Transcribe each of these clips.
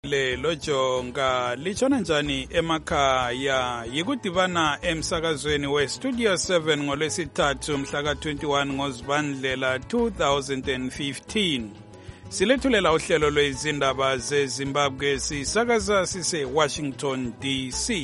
Lojonga litshona njani emakhaya yikudibana emsakazweni weStudio 7 ngolwesithathu mhla ka-21 ngoZibandlela 2015. Silethulela uhlelo lwezindaba zeZimbabwe sisakaza sise-Washington DC.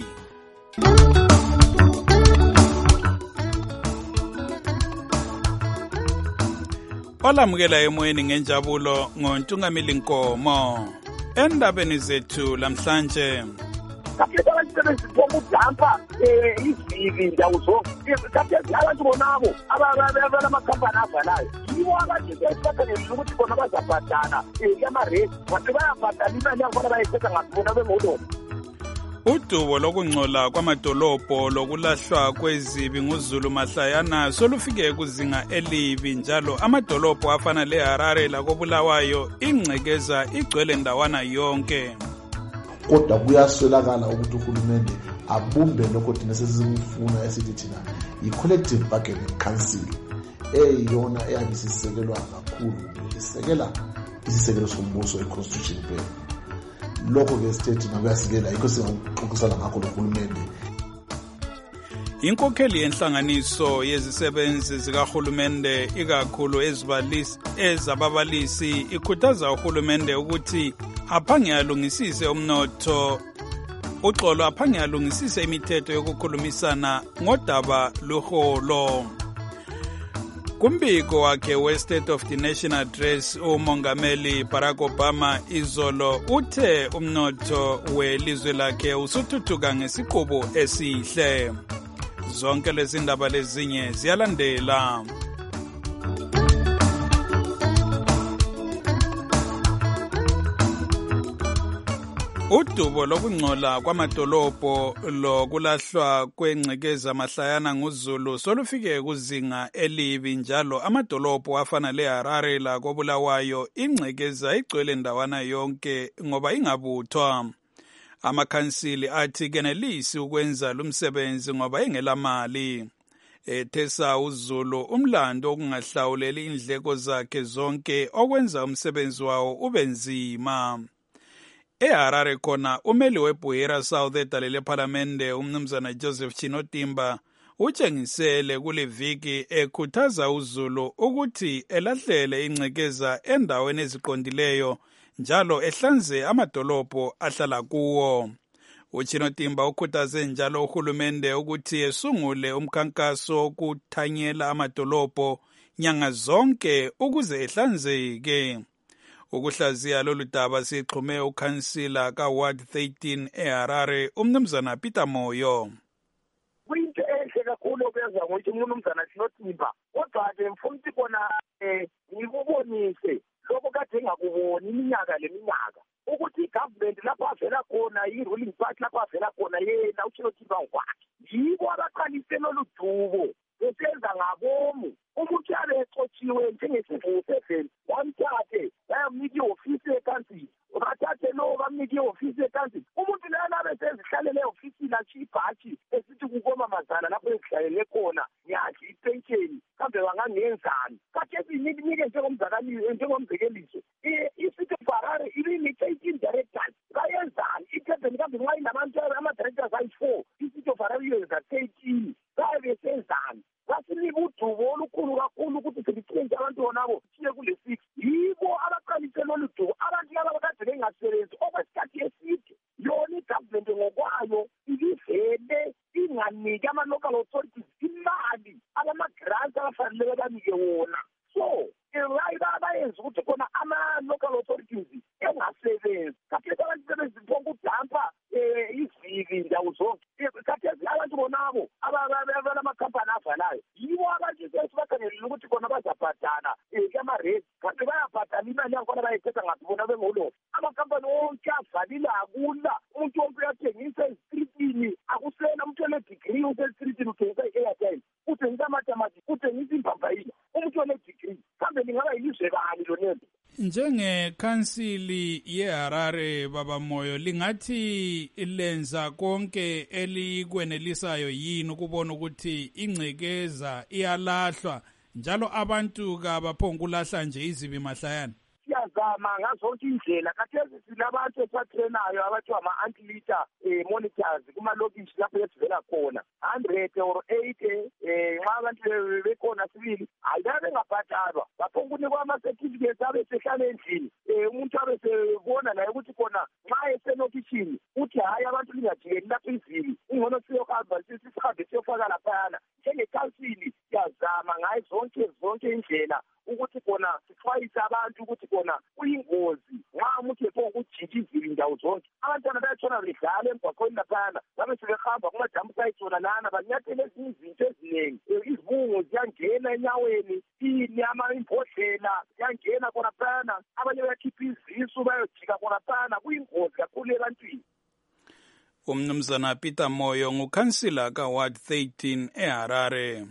Olamukela emoyeni ngenjabulo ngoNtungamili Nkomo. Endabeni zethu lamhlanje kaphethe abasebenzi bomudampa izibi ndawo zonke kaphethe abantu bonabo abamakhampani avalayo yibo abajisesakanele ukuthi bona bazabhadala yamaresi bathi bayabhadala imali yakhona bayithetha ngabona bengolo. Udubo lokungcola kwamadolobho lokulahlwa kwezibi nguZulu mahlayana solufike kuzinga elibi njalo amadolobho afana leHarare lakoBulawayo ingcekeza igcwele ndawana yonke. Kodwa kuyaswelakala ukuthi uhulumende abumbe lokho thina sesimfuna esithi thina i-collective bargaining council eyona eyabisisekelwa kakhulu isekela isisekelo sombuso i-constitution bill. Lokho ke state nakuyasikela yikho singaxoxisana ngakho nohulumende. Inkokheli yenhlanganiso yezisebenzi zikahulumende ikakhulu ezababalisi ikhuthaza uhulumende ukuthi aphange alungisise umnotho uxolo aphange alungisise imithetho yokukhulumisana ngodaba luholo. Kumbiko wakhe we-State of the Nation Address uMongameli Barack Obama izolo uthe umnotho welizwe lakhe usuthuthuka ngesiqubu esihle. Zonke lezi ndaba lezinye ziyalandela. Udubo lokungcola kwamadolobho lokulahlwa kwengcekeza mahlayana nguZulu solufike kuzinga elibi njalo amadolobho afana leHarare lakoBulawayo ingcekeza igcwele ndawana yonke ngoba ingabuthwa. Amakhansili athi kenelisi ukwenza lumsebenzi ngoba engelamali. Ethesa uZulu umlando okungahlawuleli indleko zakhe zonke okwenza umsebenzi wawo ubenzima. EHarare khona umeli weBuhera South edalele ePhalamende umnumzana Joseph Chinotimba utshengisele kule viki ekhuthaza uZulu ukuthi elahlele ingcekeza endaweni eziqondileyo njalo ehlanze amadolobho ahlala kuwo. UChinotimba ukhuthaze njalo uhulumende ukuthi esungule umkhankaso wokuthanyela amadolobho nyanga zonke ukuze ehlanzeke. Ukuhlaziya lolu daba sixhume ukhansila kaWard 13 eHarare umnumzana Peter Moyo. Kuyinto enhle kakhulu okwenza ukuthi umnumzana Chinotimba kodwa-ke mfuna ukuthi kona ngikubonise lokho kade ngakuboni iminyaka leminyaka ukuthi igovernment lapho avela khona i-ruling party lapho avela khona yena uChinotimba ngokwakhe yibo abaqalise lolu dubo besenza ngabomu umuntu yabe exotshiwe njengesivuvu seveni wamthathe bayamnika i-ofisi ekansini bathathe lo bamnika i-ofisi ekansini umuntu lana besezihlalele e-ofisini atshiya ibhatshi esithi kukomamazana lapho ezihlalele khona ngiyadla ipensheni kambe bangangenzani kade esinike njengomzekeliso i-City of Harare ibinika 18 directors bayenzani ikhebheni kambe nxa inabantu ama-directors ayi-4 i-City of Harare iyenza 13 baye besenzani basinika udubo olukhulu kakhulu ukuthi selichenge abantu bonabo siye kule 6 yibo abaqalise lolu dubo abantu laba bakade bengasebenzi okwesikhathi eside yona igovernment ngokwayo ibivele inganiki ama-local authorities imali abama-grants abafanele banike wona so bayenza ukuthi khona ama-local authorities engasebenzi kaphethe abasebenzi bomudampa izibi ndawo zonke kaphethe abantu bonabo abamakhampani avalayo yibo abajisesakanele ukuthi khona bazabhadala yamaresi kanti bayabhadala imali yakhona bayithetha ngabona bengolo. Amakhampani onke avalile akula umuntu wonke uyathengisa ezistritini akusena umuntu ole-degree usestritini uthengisa i-airtime uthengisa amatamati uthengisa imbambayila umuntu ole-degree kambe lingaba yilizwe bani lonento. Njengekhansili yeHarare baba Moyo lingathi lenza konke elikwenelisayo yini ukubona ukuthi ingcekeza iyalahlwa njalo abantu kabaphonga ukulahla nje izibi mahlayana? siyazama ngazonke indlela kathesi silabantu esatrenayo abathi ama-anti-litter monitors kumalokishi lapho esivela khona 100 or 80 nxa abantu bekhona sibili hayi bengabhadalwa lapho kunikwa ama-certificates abe sehlala endlini umuntu abe sebona naye ukuthi khona nxa eselokishini uthi hayi abantu lingajikeli lapho izili ingcono siyohamba sihambe siyofaka laphayana njengekhansili siyazama ngayo zonke indlela ukuthi khona sixwayise abantu ukuthi khona kuyingozi nxa umuntu ekujika izili ndawo zonke abantwana bayatshona bedlala emgwaqweni laphayana babe sebehamba kumadambu sayitshona lana banyathele ezinye izinto eziningi izibungu ziyangena enyaweni imbodlela yangena khona phayana abanye bayakhipha izisu bayojika khona phayana kuyingozi kakhulu ebantwini. Umnumzana Peter Moyo ngukhansila ka-Ward 13 eHarare.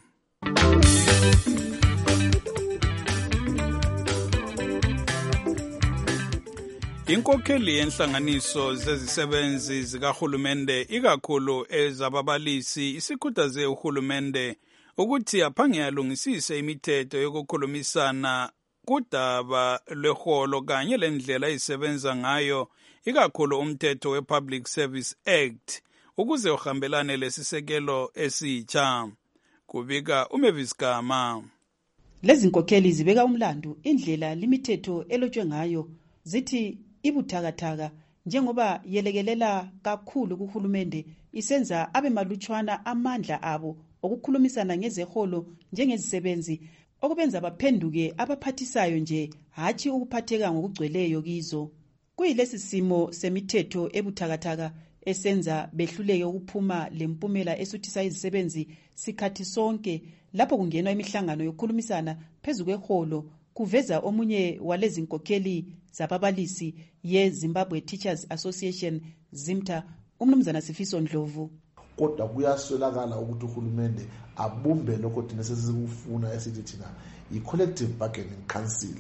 Inkokheli yenhlanganiso zezisebenzi zikahulumende ikakhulu ezababalisi isikhuthaze uhulumende ukuthi aphange alungisise imithetho yokukhulumisana kudaba lweholo kanye lendlela isebenza ngayo ikakhulu umthetho we-Public Service Act ukuze uhambelane lesisekelo esitsha. Kubika uMavis Gama. Lezi nkokheli zibeka umlandu indlela limithetho elotshwe ngayo zithi ibuthakathaka njengoba yelekelela kakhulu kuhulumende isenza abe malutshwana amandla abo okukhulumisana ngezeholo njengezisebenzi okubenza baphenduke abaphathisayo nje hatshi ukuphatheka ngokugcweleyo kizo. Kuyilesi simo semithetho ebuthakathaka esenza behluleke ukuphuma lempumela esuthisa izisebenzi sikhathi sonke lapho kungenwa imihlangano yokukhulumisana phezu kweholo kuveza omunye walezi nkokheli zababalisi ye-Zimbabwe Teachers Association ZIMTA umnumzana Sifiso Ndlovu. Kodwa kuyaswelakala ukuthi uhulumende abumbe lokho thina sesikufuna esithi thina i-Collective Bargaining Council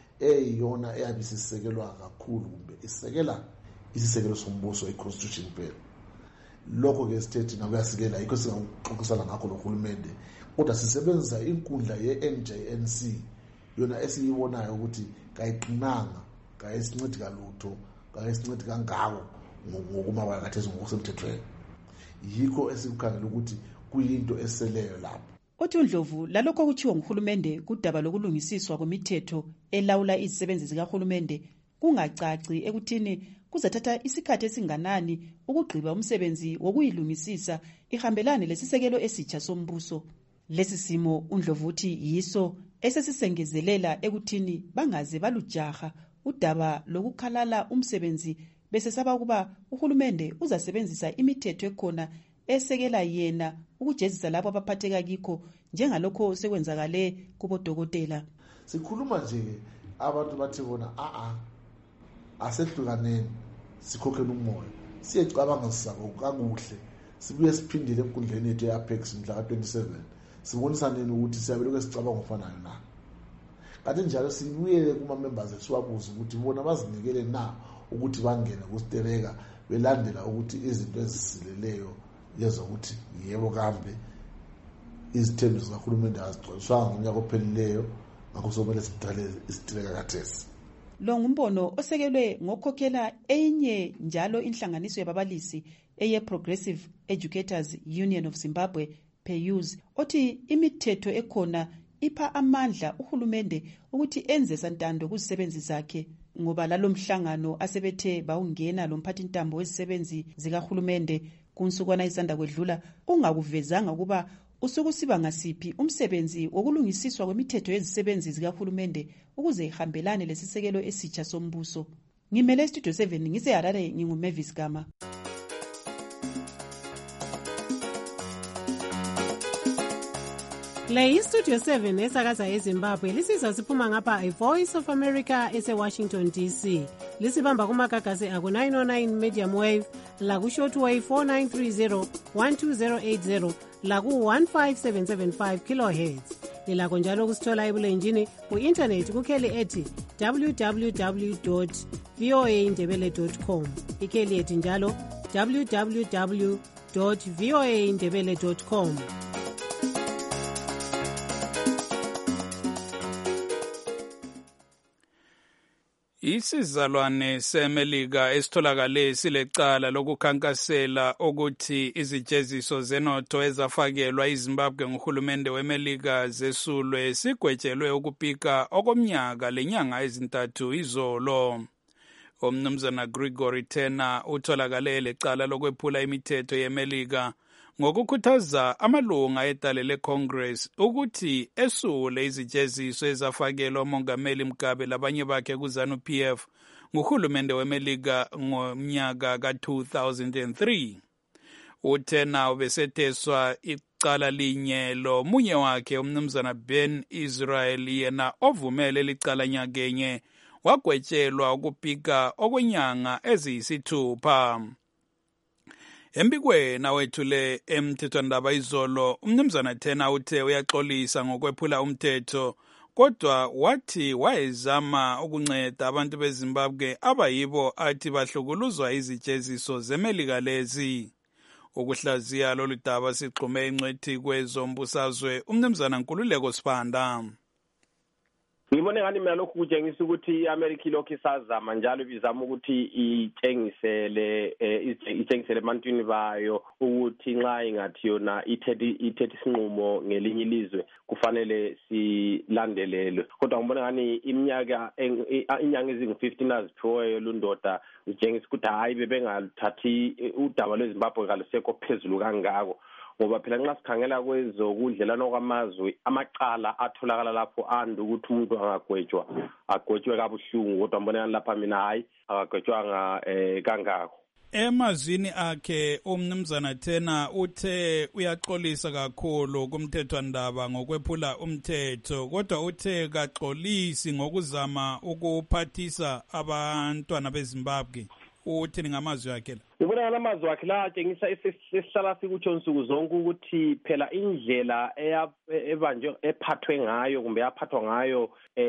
eyona eyabe isisekelwa kakhulu kumbe isekela isisekelo sombuso i-constitution bill. Lokho ke sithethe na kuyasikela yikho singaxoxisana ngakho lohulumende kodwa sisebenzisa inkundla ye-NJNC yona esiyibonayo ukuthi kayiqinanga kayisincedi kalutho kayisincedi kangako ngokumabala kathesi ngokusemthethweni yikho esikukhangela ukuthi kuyinto eseleyo lapho. Uthi uNdlovu lalokho kutshiwo nguhulumende kudaba lokulungisiswa kwemithetho elawula izisebenzi zikahulumende kungacaci ekuthini kuzathatha isikhathi esinganani ukugqiba umsebenzi wokuyilungisisa ihambelane lesisekelo esitsha sombuso. Lesi simo uNdlovu uthi yiso esesisengezelela ekuthini bangaze balujaha udaba lokukhalala umsebenzi besesaba ukuba uhulumende uzasebenzisa imithetho ekhona esekela yena ukujezisa lapho abaphatheka kikho njengalokho sekwenzakale kubodokotela. Sikhuluma nje abantu bathi bona asehlukaneni sikhokhela umoya siyecabanga sisako kakuhle sibuye siphindile enkundleni yethu ye-Apex mhla ka-27 sibonisane ukuthi siyabeleke sicabanga ofanayo na kanti njalo sibuyele kuma-members ethu siwabuze ukuthi bona bazinikele na ukuthi bangene kusitereka belandela ukuthi izinto ezisileleyo lezokuthi yebo kambe izithembiso zikahulumende azigcwaliswanga ngonyaka ophelileyo ngakho somele sidale isitereka kathesi. Lo ngumbono osekelwe ngokhokhela enye njalo inhlanganiso yababalisi eye-Progressive Educators Union of Zimbabwe PEUZ othi imithetho ekhona ipha amandla uhulumende ukuthi enze santando kuzisebenzi zakhe ngoba lalomhlangano asebethe bawungena lomphathintambo wezisebenzi zikahulumende kunsukwana isanda kwedlula ungakuvezanga ukuba usukusiba ngasiphi umsebenzi wokulungisiswa kwemithetho yezisebenzi zikahulumende ukuze ihambelane lesisekelo esitsha sombuso. Ngimele Studio 7 ngiseHarare nginguMavis Gama. Le Studio 7 esakaza eZimbabwe lisizwa siphuma ngapha iVoice of America eseWashington DC. Lisibamba kumagagasi aku 909 medium wave laku shortwave 4930 12080 laku 15775 kilohertz. Lilakho njalo kusithola ebulenjini ku-internet kukheli ethi www.voaindebele.com. Ikheli ethi njalo www.voaindebele.com. Isizalwane seMelika esitholakale silecala lokukhankasela ukuthi izijeziso zenotho ezafakelwa iZimbabwe nguhulumende weMelika zesulwe sigwetshelwe ukupika okomnyaka lenyanga ezintathu izolo. Umnumzana Gregory Tena utholakale lecala lokwephula imithetho yeMelika ngokukhuthaza amalunga edale leCongress ukuthi esule izijeziso ezafakelwa uMongameli Mugabe labanye bakhe kuZANU-PF nguhulumende weMelika ngomnyaka ka-2003. UTena ubesetheswa icala linye lomunye wakhe umnumzana Ben Israel yena ovumele licala nyakenye wagwetshelwa ukupika okwenyanga eziyisithupha. Embikweni awethule emthethwandaba izolo umnumzana Tena uthe uyaxolisa ngokwephula umthetho kodwa wathi wayezama ukunceda abantu beZimbabwe abayibo athi bahlukuluzwa izijeziso zeMelika lezi. Ukuhlaziya lolu daba sigxume ingcwethi kwezombusazwe umnumzana Nkululeko Sibanda. Ngibone ngani mina lokhu kutshengisa ukuthi iAmerica ilokhu isazama njalo bizama ukuthi itshengisele emantwini bayo ukuthi nxa ingathi yona ithethe isinqumo ngelinye ilizwe kufanele silandelelwe. Kodwa ngibone ngani inyanga ezingu-15 aziphiweyo lundoda utshengisa ukuthi hayi bebengathathi udaba lweZimbabwe kalusekho phezulu kangako. Ngoba phela nxa sikhangela kwezokudlelana kwamazwe amacala atholakala lapho anda ukuthi umuntu agwetshwe kabuhlungu kodwa mbona lapha mina hayi akagwetshwanga kangako. Emazwini akhe umnumzana Tena uthe uyaxolisa kakhulu kumthethwandaba ngokwephula umthetho kodwa uthe kaxolisi ngokuzama ukuphathisa abantwana beZimbabwe. Uthini ngamazwi akhe la? Ngibona ngamazwi akhe la atshengisa esihlala sikutsho nsuku zonke ukuthi phela indlela ephathwe ngayo kumbe yaphathwa ngayo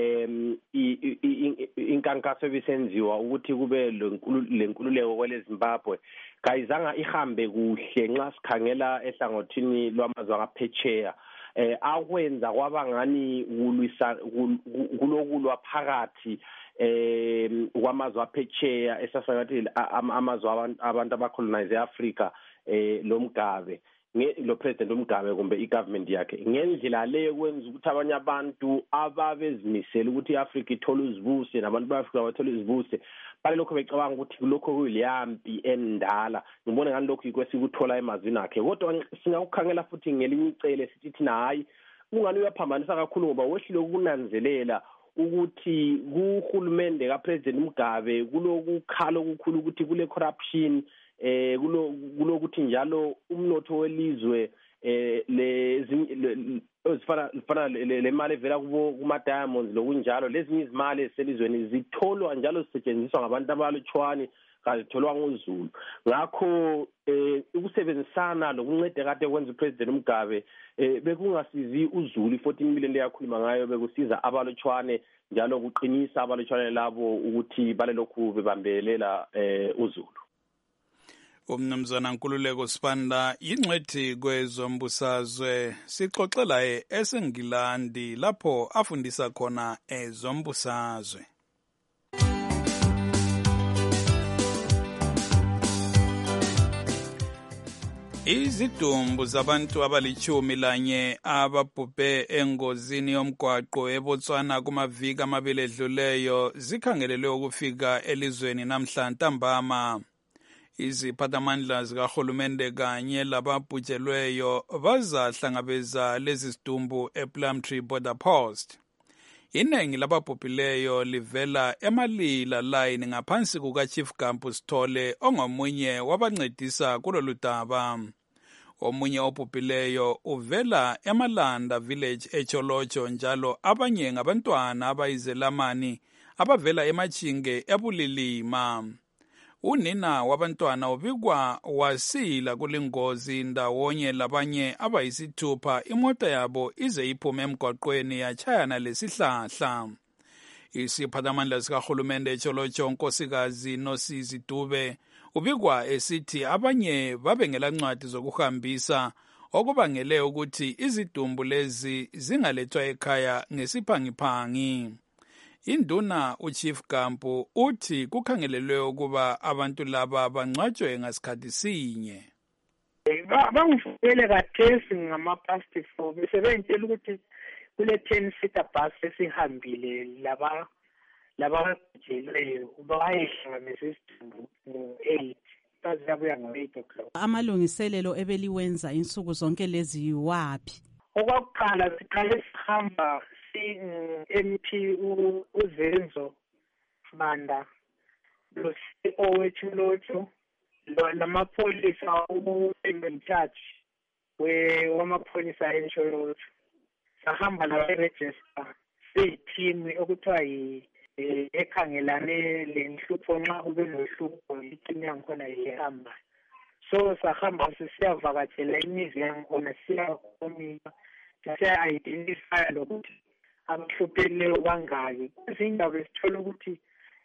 inkankaso ebisenziwa ukuthi kube lenkululeko kweleZimbabwe kayizanga ihambe kuhle nxa sikhangela ehlangothini lwamazwe angaphetsheya. Akwenza kwabangani kulokulwa phakathi kwamazwe aphetsheya esasangathi amazwe abantu abacolonize eAfrica lo Mugabe lo president uMugabe kumbe igovernment yakhe ngendlela leyo kwenza ukuthi abanye abantu ababezimisela ukuthi iAfrica ithole uzibuse nabantu beAfrica bathole uzibuse bale lokho becabanga ukuthi lokho kuyiliyampi endala. Ngibona ngani lokho ikwesikuthola emazwini akhe kodwa singakukhangela futhi ngelinye icele sithi thina hayi ungani uyaphambanisa kakhulu ngoba wehlile ukunanzelela ukuthi kuhulumende kaPresident Mugabe kulokukhala okukhulu ukuthi kule corruption kulokuthi njalo umnotho welizwe ezifana le mali evela kuma diamonds lokunjalo lezinye izimali eselizweni zitholwa njalo zisetshenziswa ngabantu abalutshwani kazitholwa ngozulu. Ngakho ukusebenzisana lokuncede kade kwenza uPresident Mugabe bekungasizi uzulu 14 million leyakhuluma ngayo bekusiza abalutshwane njalo kuqinisa abalutshwane labo ukuthi bale lokhu bebambelela uzulu. Umnumzana Nkululeko Sibanda ingcwethi kwezombusazwe sixoxela eSengilandi lapho afundisa khona ezombusazwe. Izidumbu zabantu abali-11 ababhubhe engozini yomgwaqo eBotswana kumaviki amabili edluleyo zikhangelelwe ukufika elizweni namhla ntambama. Iziphathamandla zikahulumende kanye lababhujelweyo bazahlangabeza lezi zidumbu ePlumtree Border Post. Iningi lababhubhileyo livela eMalila Line ngaphansi kukaChief Gampu Sithole ongomunye wabancedisa kulolu daba. Omunye obhubhileyo uvela eMalanda Village eCholocho njalo abanye ngabantwana abayizelamani abavela eMachinge eBulilima. Unina wabantwana ubikwa wasila kulingozi ndawonye labanye abayisithupha imota yabo ize iphume emgwaqweni yachayana lesihlahla. Isiphathamandla sikahulumende eCholocho Nkosikazi Nosizi Dube ubikwa esithi abanye babengela ncwadi zokuhambisa okubangele ukuthi izidumbu lezi zingalethwa ekhaya ngesiphangiphangi. Induna uChief Gampu uthi kukhangelelwe ukuba abantu laba bangcwatshwe ngasikhathi sinye. Bangifuyele kathesi ngama-past 4 bese bengitshela ukuthi kule 10-seater bus esihambile laba bajelweyo bayehlanganisa isidumbu ngo-8 baziyabuya ngo-8 o'clock. Amalungiselelo ebeliwenza insuku zonke lezi yiwaphi? Okwakuqala siqale sihamba MP uZenzo Banda lo CEO wethu lamapholisa in charge wamapholisa enshorolotho sahamba la register team okuthiwa ekhangelane lenhlupho nxa kube nohlupho iteam yangikhona ihamba so sahamba sisiyavakatshela imizi yangikhona siyakhomisa siya-identify lokuthi abahlupheleyo bangaki izindawo esithola ukuthi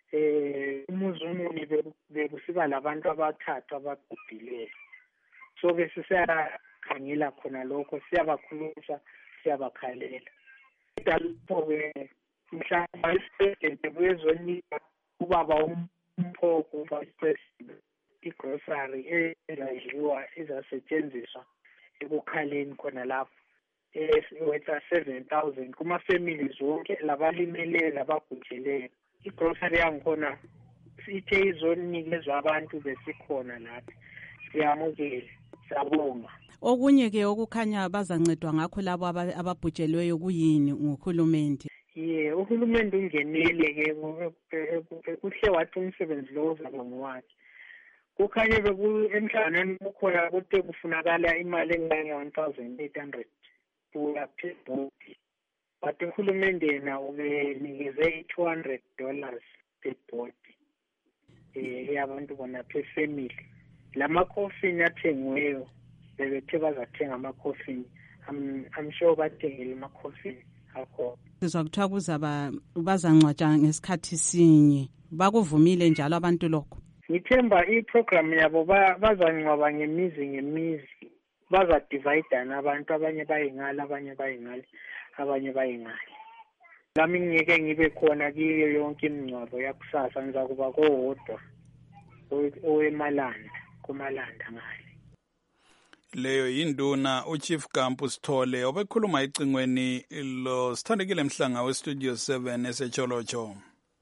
umuzi umunye bekusiba labantu abathathu ababhubhileyo so bese siyakhangela khona lokho siyabakhulumisa siyabakhalela lapho-ke mhlawumbe ipresident kuyezonika ubaba umphoko vice president igrocery ezadliwa ezasetshenziswa ekukhaleni khona lapho wetha 7,000 kuma-families wonke labalimeleyo lababhujeleyo. Igrocery yangikhona ithe izonikezwa abantu besikhona lapha siyamukele siyabonga. Okunye-ke okukhanya bazancedwa ngakho labo ababhujelweyo kuyini nguhulumende? Uhulumende ungenele-ke kuhle wathi umsebenzi lo uzaba ngowakhe. Kukhanye emhlanganweni kukhona kude kufunakala imali engange-1,800 kuya phezulu. But uhulumende yena ubenikeze $200 per body yabantu bona per family. Lama-coffin athengiweyo bebethe bazathenga ama-coffin. I'm sure bathengile ama-coffin akho. Sizwa kuthiwa kuzaba bazangcwatshwa ngesikhathi sinye. Bakuvumile njalo abantu lokho? Ngithemba i-program yabo bazangcwaba ngemizi bazadividana abantu abanye bayingala abanye bayingale abanye bayingale. Lami ngeke ngibe khona kiyo yonke imingcwabo yakusasa ngizakuba kodwa owemalanda kumalanda ngale. Leyo yinduna uChief Gampu Sithole obekhuluma icingweni lo Sithandekile Mhlanga weStudio 7 eseCholocho.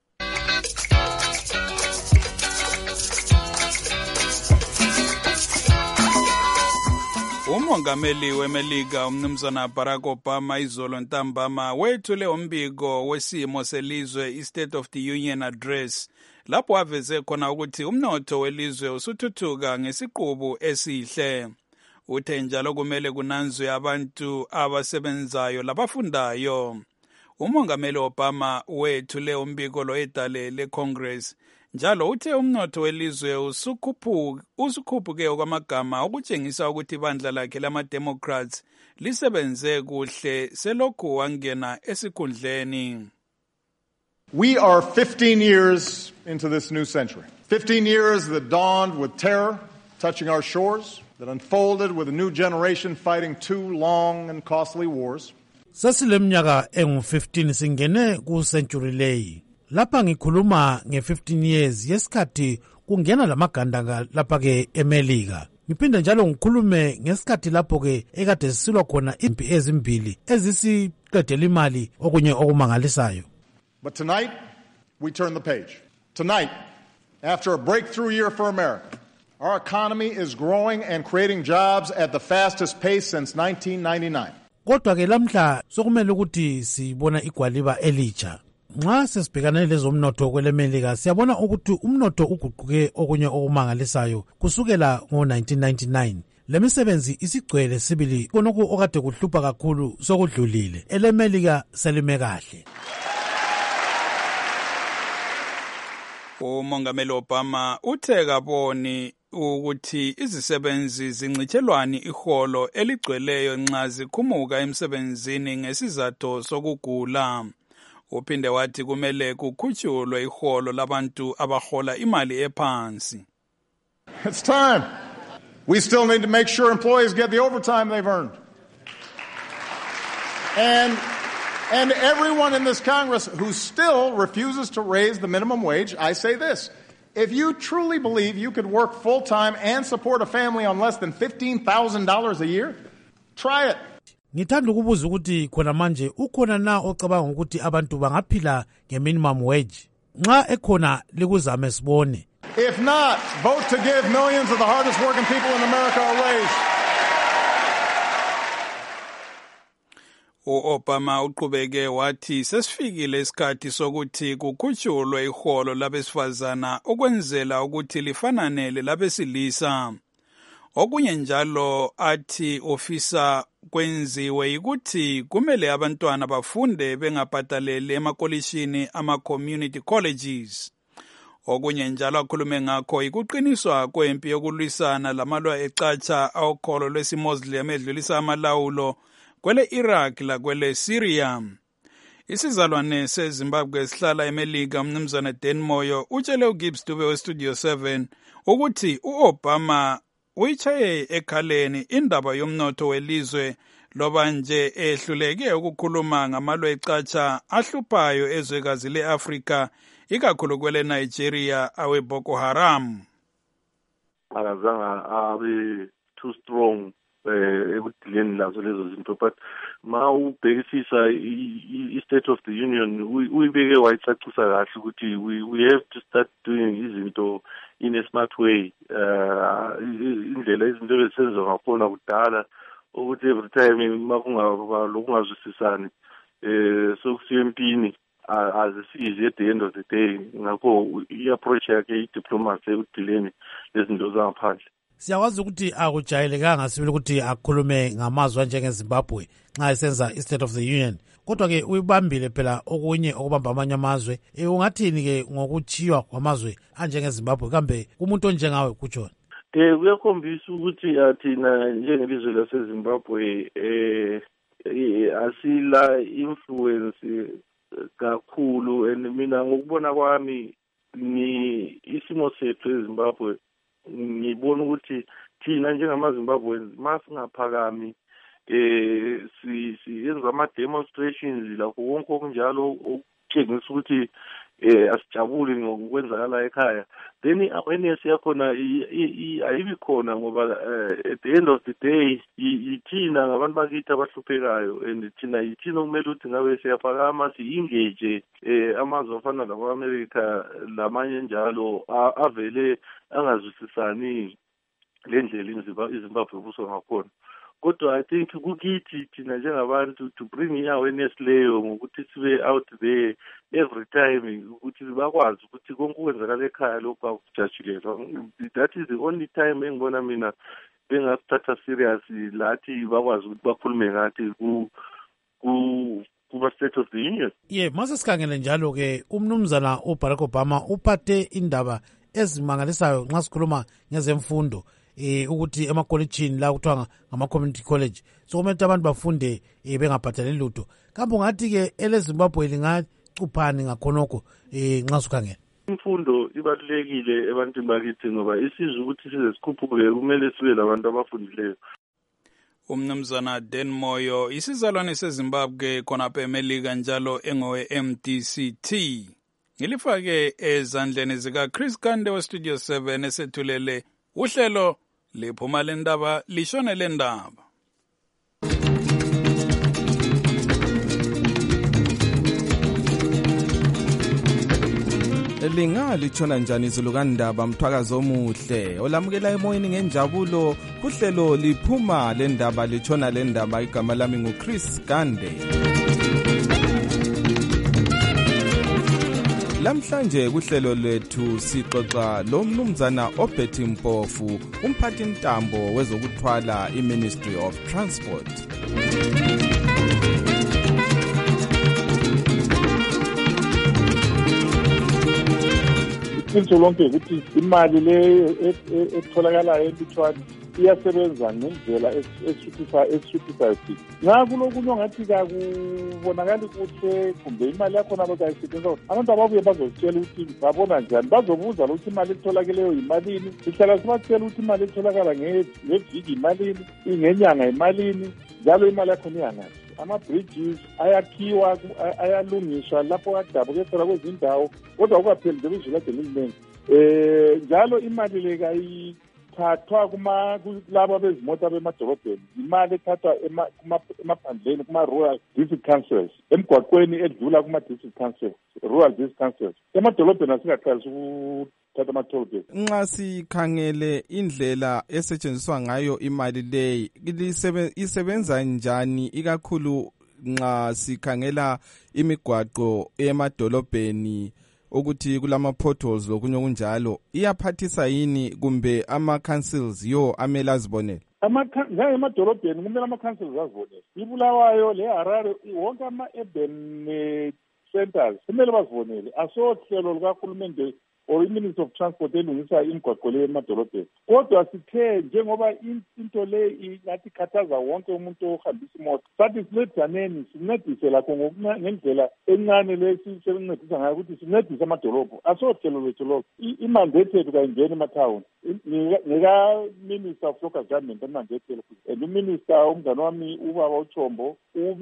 Umongameli weMelika umnumzana Barack Obama izolo ntambama wethule umbiko wesimo selizwe iState of the Union Address lapho aveze khona ukuthi umnotho welizwe usuthuthuka ngesiqubu esihle. Uthe njalo kumele kunanzwe abantu abasebenzayo labafundayo. Umongameli Obama wethule umbiko lo edale leCongress njalo uthe umnotho welizwe usukhuphuke okwamagama okutshengisa ukuthi ibandla lakhe lama-Democrats lisebenze kuhle selokhu wangena esikhundleni. We are 15 years into this new century. 15 years that dawned with terror touching our shores, that unfolded with a new generation fighting two long and costly wars. Sesileminyaka engu-15 singene ku-century leyi. Lapha ngikhuluma nge-15 years yesikhathi kungena lamagandanga lapha-ke eMelika. Ngiphinde njalo ngikhulume ngesikhathi lapho-ke ekade sisilwa khona impi ezimbili ezisiqedela imali okunye okumangalisayo. But tonight, we turn the page. Tonight, after a breakthrough year for America, our economy is growing and creating jobs at the fastest pace since 1999. Kodwa-ke lamhla sokumele ukuthi sibona igwaliba elitsha. Nxa sesibhekane lezomnotho kweleMelika siyabona ukuthi umnotho uguquke okunye okumangalisayo kusukela ngo-1999. Lemisebenzi isigcwele sibili konke okade kuhlupha kakhulu sokudlulile. EleMelika selime kahle. Umongameli Obama uthe kaboni ukuthi izisebenzi zincithelwani iholo eligcweleyo nxa zikhumuka emsebenzini ngesizathu sokugula. Uphinde wathi kumele kukhutshulwe iholo labantu abahola imali ephansi. It's time. We still need to make sure employees get the overtime they've earned. And And everyone in this Congress who still refuses to raise the minimum wage, I say this. If you truly believe you could work full-time and support a family on less than $15,000 a year, try it. Ngithanda ukubuza ukuthi khona manje ukhona na ocabanga ukuthi abantu bangaphila nge-minimum wage. Nxa ekhona likuzame sibone. If not, vote to give millions of the hardest working people in America a raise. U-Obama uqhubeke wathi sesifikile isikhathi sokuthi kukhutshulwe iholo labesifazana ukwenzela ukuthi lifananele labesilisa. Okunye njalo athi ofisa kwenziwe ukuthi kumele abantwana bafunde bengabhataleli emakolishini ama-community colleges. Okunye njalo akhulume ngakho ikuqiniswa kwempi yokulwisana lamalwa ecatsha awukholo lwesi-Muslim edlulisa amalawulo kwele Iraq la kwele Syria. Isizalwane seZimbabwe sihlala eMelika umnumzana Dan Moyo utshele uGibbs Dube weStudio 7 ukuthi u-Obama uyichaye ekhaleni indaba yomnotho welizwe loba nje ehluleke ukukhuluma ngamalwa ecatsha ahluphayo ezwekazi le-Afrika ikakhulu kwele Nigeria awe Boko Haram. Akazange abe too strong ekudileni lazo lezo zinto, but ma ubhekisisa i-State of the Union uyibeke wayicacisa kahle ukuthi we have to start doing izinto in a smart way. Indlela izinto ebesenza ngakhona kudala ukuthi every time makungaba lokungazwisisani sokusiya empini azisize at the end of the day. Ngakho i-approach yakhe i-diplomacy ekudileni lezinto zangaphandle. Siyawazi ukuthi akujayelekanga sibili ukuthi akhulume ngamazwi njengeZimbabwe nxa esenza i-State of the Union. Kodwa ke uyibambile phela okunye okubamba amanye amazwe. Ungathini ke ngokuchiywa kwamazwe anjengeZimbabwe kambe umuntu onjengawe kutshona? Kuyakhombisa ukuthi thina njengelizwe laseZimbabwe asila influence kakhulu, and mina ngokubona kwami ni isimo sethu eZimbabwe ngibona ukuthi thina njengamaZimbabweans masingaphakami siyenza ama-demonstrations lakho konke okunjalo okutshengisa ukuthi asijabuli ngokwenzakala ekhaya, then i-awareness yakhona ayibi khona ngoba at the end of the day yithina ngabantu bakithi abahluphekayo, and yithina kumele ukuthi ngabe siyaphakama si-engage amazwe afana lama-America lamanye njalo avele angazwisisani le ndlela iZimbabwe buswa ngakhona. Kodwa I think kukithi thina njengabantu to bring i-awareness leyo ngokuthi sibe out there every time ukuthi bakwazi ukuthi konke kwenzakala ekhaya lokho akujatshulelwa. That is the only time engibona mina bengasithatha serious lathi bakwazi ukuthi bakhulume ngathi kuba State of the Union. Mase sikhangele njalo ke umnumzana uBarack Obama uphathe indaba ezimangalisayo nxa sikhuluma ngezemfundo ukuthi emakolejini la kuthiwa ngama-community college sokumele abantu bafunde bengabhataleli lutho. Kambe ungathi ke eleZimbabwe lingacuphani ngakhonokho nxa sikhangele? Imfundo ibalulekile ebantwini bakithi ngoba isizwe ukuthi size sikhuphuke kumele sibe labantu abafundileyo. Umnumzana Dan Moyo isizalwane seZimbabwe khonapha eMelika njalo engowe-MDCT. Ngilifake ezandleni zikaChris Kande weStudio 7 esethulele uhlelo liphuma lendaba lishone lendaba. Lingalitshona njani izulu kandaba mthwakazi omuhle olamukela emoyeni ngenjabulo kuhlelo liphuma lendaba litshona lendaba. Igama lami nguChris Kande. Lamhlanje kuhlelo lethu sixoxa lo mnumzana oBetty Mpofu, umphathi ntambo wezokuthwala iMinistry of Transport. Iqiniso lonke ukuthi imali le etholakalayo elithwala iyasebenza ngendlela esishuthisayo thina. Nxa kulokunye ongathi kakubonakali kuhle kumbe imali yakhona abazayisebenzisa, abantu ababuye bazositshela ukuthi babona njani, bazobuza lokuthi imali etholakeleyo yimalini. Sihlala sibatshela ukuthi imali etholakala ngeviki yimalini, ngenyanga yimalini, njalo imali yakhona iyangaphi. Ama-bridges ayakhiwa, ayalungiswa lapho kadabukethela kwezindawo, kodwa kukapheli nje izulu ade lilinengi. Njalo imali le kayithathwa kulabo bezimota bemadolobheni, imali ethathwa emaphandleni kuma-rural district councils, emgwaqweni edlula kuma-district councils, rural district councils. Emadolobheni asingaqalisi ukuthatha ama-tollgate. Nxa sikhangele indlela esetshenziswa ngayo imali leyi isebenza njani, ikakhulu nxa sikhangela imigwaqo emadolobheni ukuthi kulama-potholes lokunye okunjalo, iyaphathisa yini kumbe ama-councils yo amele azibonele? Njengemadolobheni kumele ama-councils azibonele. iBulawayo leHarare wonke ama-urban centers kumele bazibonele. Asohlelo lukahulumende or i-Ministry of Transport elungisa imigwaqo le emadolobheni. Kodwa sithe njengoba into le ingathi khathaza wonke umuntu ohambisa imoto, sathi sincedisaneni, sincedise lakho ngendlela encane lesisencedisa ngayo ukuthi sincedise amadolobho. Asohlelo lwethu lokho. Imandate yethu kayingeni emathawuni. Nika-Minister of Local Government emandate yethu. And uMinister umngane wami ubaba uChombo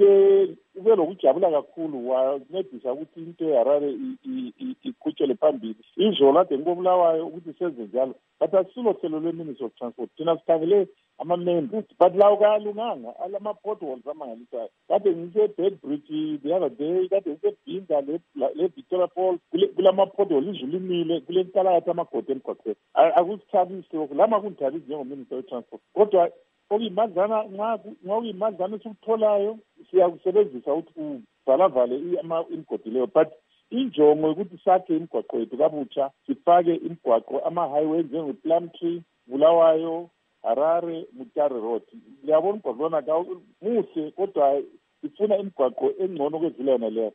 ube lokujabula kakhulu wancedisa ukuthi into eHarare iqhutshele phambili. Izolo ade ngikobulawayo ukuthi senze njalo, but asilo hlelo lwe-Ministry of Transport. Thina sikhangele ama-members, but lawo kayalunganga, alama-potholes amangalisayo. Kade ngise-Bedbridge the other day, kade ngise-Bhinga le-Victoria Falls, kulama-potholes izulu limile, kule nkalakatha amagodi emgwaqweni. Akusithabisi lokho, lama kungithabisi njengo-Minister we-Transport. Kodwa okuyimadlana nxa kuyimadlana esikutholayo siyakusebenzisa ukuthi kuvalavale imigodi leyo, but injongo ukuthi sakhe imigwaqo yethu kabutsha, sifake imigwaqo ama-highway njenge-Plumtree, Bulawayo, Harare, Mutare Road. Liyabona umgwaqo lona muhle, kodwa sifuna imigwaqo engcono kwedlula yona leyo.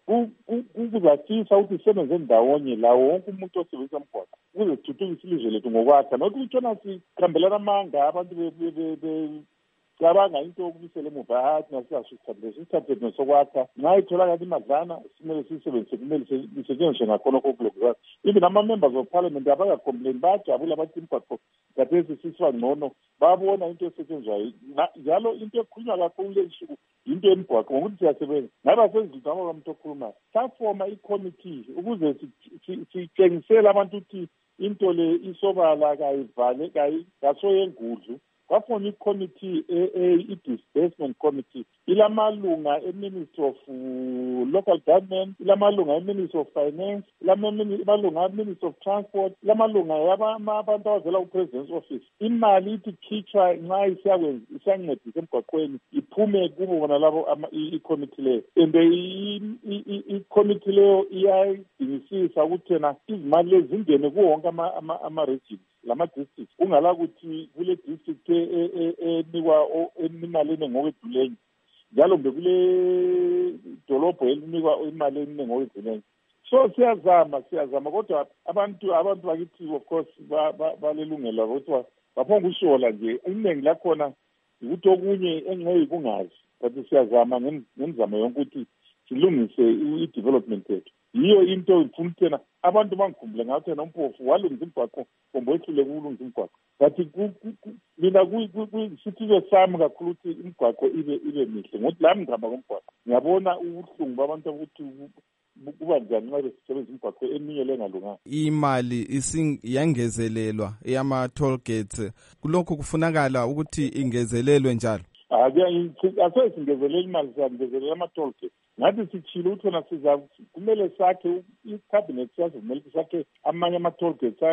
Kuzasisa ukuthi sisebenze ndawonye lawo wonke umuntu osebenzisa umgwaqo ukuze sithuthukise ilizwe lethu ngokwakha, nokuthi kutshona sikhambelana amanga abantu cabanga into okubisela emuva hathi nasisithathe nosokwakha. Nxa itholakala imadlana simele siyisebenzise, kumele lisetshenziswe ngakhona kokulokuzakha. Even ama-members of parliament abakakomplaini, bayajabula bathi imigwaqo kathesi sisiba ngcono, babona into esetshenziswayo. Njalo into ekhulunywa kakhulu lezisuku into emigwaqo ngokuthi siyasebenza. Ngabe asezidlama kwamuntu okhulumayo. Safoma i-committee ukuze sitshengisele abantu ukuthi into le isobala kayivale kasoyengudlu. Kwafona i-committee, i-disbursement committee, ilamalunga e-Ministry of Local Government, ilamalunga e-Ministry of Finance, ilamalunga e-Ministry of Transport, ilamalunga abantu abavela ku-President's Office. Imali ithi khitshwa nxa isiyancedisa emgwaqweni iphume kubo bona labo i-committee leyo. And i-committee leyo iyadingisisa ukuthi yena izimali lezi zingene kuwo wonke ama-regions, lama-districts. Kungala ukuthi kule district enikwa imali eningi ngokwedlulenge, njalo mbe kule dolobho elinikwa imali eningi ngokwedlulenge. So siyazama kodwa abantu bakithi of course balelungelo ukuthi baphonga ushola nje. Iningi lakhona ukuthi okunye engeke kungazi, but siyazama ngemizamo yonke ukuthi silungise i-development yethu. Yiyo into ifuna ukuthena abantu bangikhumbule ngathi yena uMpofu walungisa imigwaqo kumbe wehlule kulungisa imigwaqo. But mina kuyisithiyo sami kakhulu ukuthi imigwaqo ibe mihle, ngokuthi lami ngihamba komgwaqo ngiyabona ubuhlungu babantu ukuthi kuba njani nxa besebenzisa imigwaqo eminye lengalunganga. Imali yangezelelwa eyama-toll gates, kulokhu kufunakala ukuthi ingezelelwe njalo. Aseke singezelela imali, siyangezelela ama-toll gates. Ngathi sitshile ukuthi kumele sakhe i-cabinet sazi kumele sakhe amanye ama-toll gates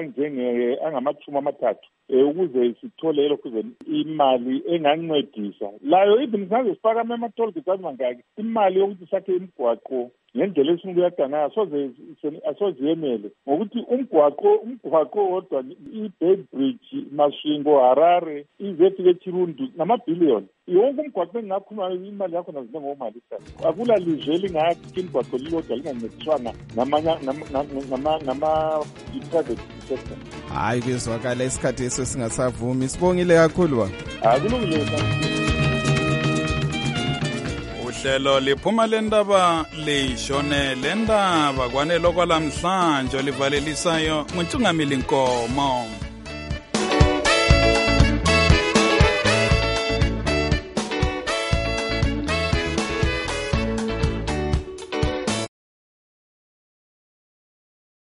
angama-30 ukuze sithole elokhu imali engancedisa layo. Even saze sifaka ama-toll gates azimangaki, imali yokuthi sakhe imigwaqo ngendlela esinguyada ngayo asoziyemele ngokuthi umgwaqo wodwa i-Bed Bridge Masvingo Harare izefike Chirundu namabhiliyoni yonke umgwaqo engingakhuluma imali yakho nazinto ngomali akula lizwe elingakhi imigwaqo lilodwa lingancediswanga nama-private sector. Hayi kuzwakala isikhathi eso singasavumi. Sibongile kakhulu akulungile. Uhlelo liphuma lendaba lishone lendaba kwanelo kwalamhlanje olivalelisayo nguNtungamili Nkomo.